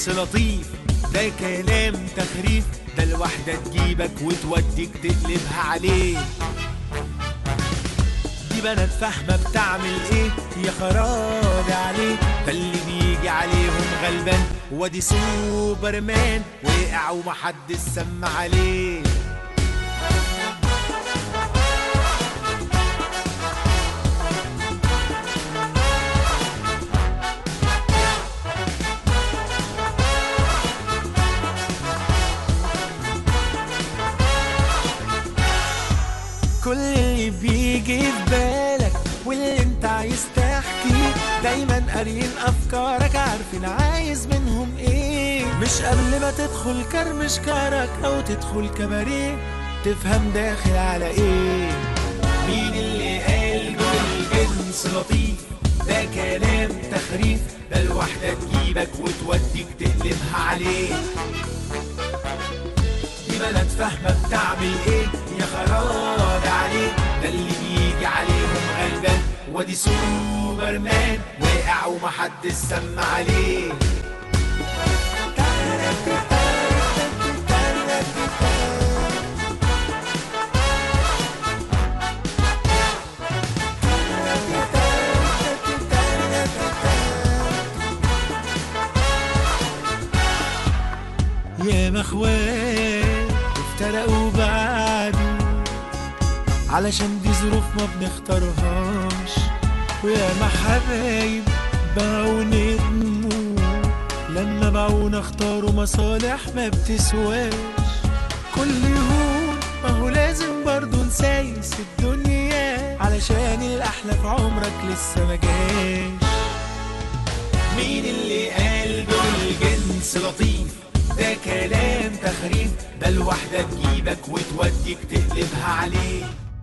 جنس لطيف، ده كلام تخريف، ده الواحدة تجيبك وتوديك تقلبها عليه. دي بنات فاهمة بتعمل ايه، يا خرابي عليه، ده اللي بيجي عليهم غلبان، وادي سوبرمان وقع ومحدش سمع عليه. كل اللي بيجي في بالك واللي انت عايز تحكيه، دايما قاريين افكارك، عارفين عايز منهم ايه. مش قبل ما تدخل كرمش كارك او تدخل كباريه تفهم داخل على ايه. مين اللي قال دول جنس لطيف، ده كلام تخريف، ده الواحدة تجيبك وتوديك تقلبها عليه. دي بنات فاهمة بتعمل ايه، يا خرابي عليه، ده اللي بيجي عليهم غلبان، وادي سوبرمان وقع ومحدش سمع عليه. يا مخوان افترقوا بعدوا علشان دي ظروف ما بنختارهاش، ويا ما حبايب باعوا ندموا لما باعونا اختاروا مصالح ما بتسواش. كل يوم ما هو لازم برضو نسايس الدنيا علشان الأحلى في عمرك لسه ما جاش. مين اللي قال دول جنس لطيف، ده كلام تخريف، ده الواحدة تجيبك وتوديك تقلبها عليه.